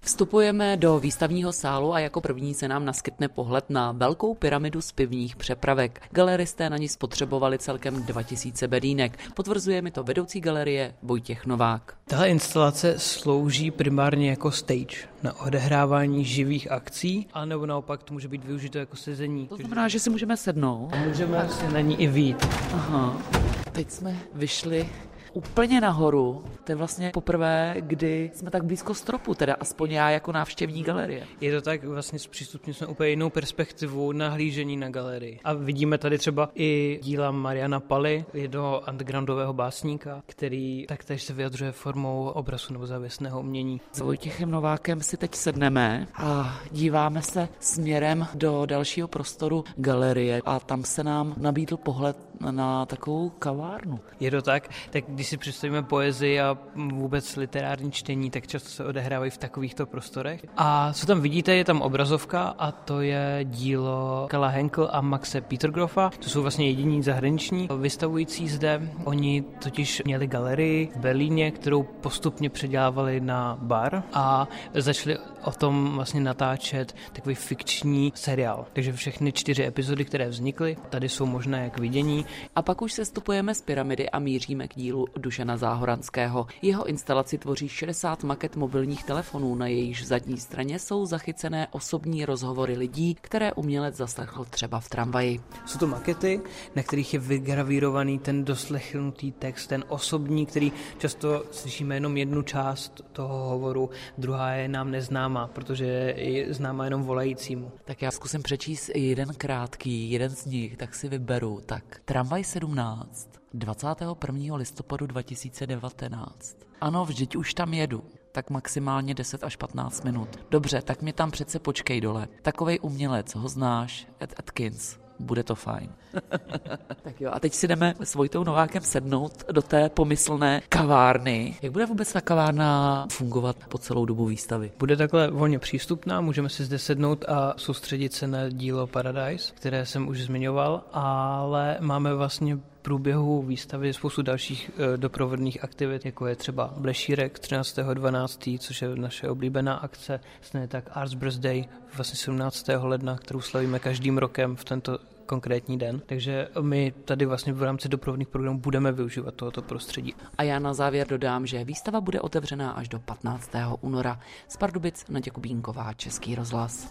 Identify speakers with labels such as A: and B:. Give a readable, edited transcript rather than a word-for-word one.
A: Vstupujeme do výstavního sálu a jako první se nám naskytne pohled na velkou pyramidu z pivních přepravek. Galeristé na ní spotřebovali celkem 2000 bedínek. Potvrzuje mi to vedoucí galerie Vojtěch Novák.
B: Tahle instalace slouží primárně jako stage na odehrávání živých akcí, anebo naopak to může být využito jako sezení.
A: To znamená, že si můžeme sednout.
B: Můžeme si na ní i vyjít.
A: Aha. Teď jsme vyšli úplně nahoru. To je vlastně poprvé, kdy jsme tak blízko stropu, teda aspoň já jako návštěvník galerie.
B: Je to tak, vlastně zpřístupnili jsme úplně jinou perspektivu nahlížení na galerii. A vidíme tady třeba i díla Mariana Pally, jednoho undergroundového básníka, který taktéž se vyjadřuje formou obrazu nebo závěsného umění.
A: S Vojtěchem Novákem si teď sedneme a díváme se směrem do dalšího prostoru galerie a tam se nám nabídl pohled na takovou kavárnu.
B: Je to tak když si představíme poezii a vůbec literární čtení, tak často se odehrávají v takovýchto prostorech. A co tam vidíte, je tam obrazovka a to je dílo Karla Henkel a Maxe Petergrofa. To jsou vlastně jediní zahraniční vystavující zde. Oni totiž měli galerii v Berlíně, kterou postupně předělávali na bar a začali o tom vlastně natáčet takový fikční seriál. Takže všechny 4 epizody, které vznikly, tady jsou možné k vidění.
A: A pak už se stupujeme z pyramidy a míříme k dílu Dušana Záhoranského. Jeho instalaci tvoří 60 maket mobilních telefonů, na jejichž zadní straně jsou zachycené osobní rozhovory lidí, které umělec zaslechl třeba v tramvaji.
B: Jsou to makety, na kterých je vygravírovaný ten doslechnutý text, ten osobní, který často slyšíme jenom jednu část toho hovoru, druhá je nám neznámá, protože je známá jenom volajícímu.
A: Tak já zkusím přečíst jeden krátký, jeden z nich, tak si vyberu. Tak Tramvaj 17. 21. listopadu 2019. Ano, vždyť už tam jedu. Tak maximálně 10 až 15 minut. Dobře, tak mě tam přece počkej dole. Takovej umělec, ho znáš, Ed Atkins. Bude to fajn. Tak jo, a teď si jdeme s Vojtou Novákem sednout do té pomyslné kavárny. Jak bude vůbec ta kavárna fungovat po celou dobu výstavy?
B: Bude takhle volně přístupná, můžeme si zde sednout a soustředit se na dílo Paradise, které jsem už zmiňoval, ale máme vlastně průběhu výstavy spoustu dalších doprovodných aktivit, jako je třeba Blešírek 13.12., což je naše oblíbená akce, stejně tak Arts Birthday, vlastně 17. ledna, kterou slavíme každým rokem v tento konkrétní den. Takže my tady vlastně v rámci doprovodných programů budeme využívat tohoto prostředí.
A: A já na závěr dodám, že výstava bude otevřená až do 15. února. Z Pardubic Naděja Kubínková, Český rozhlas.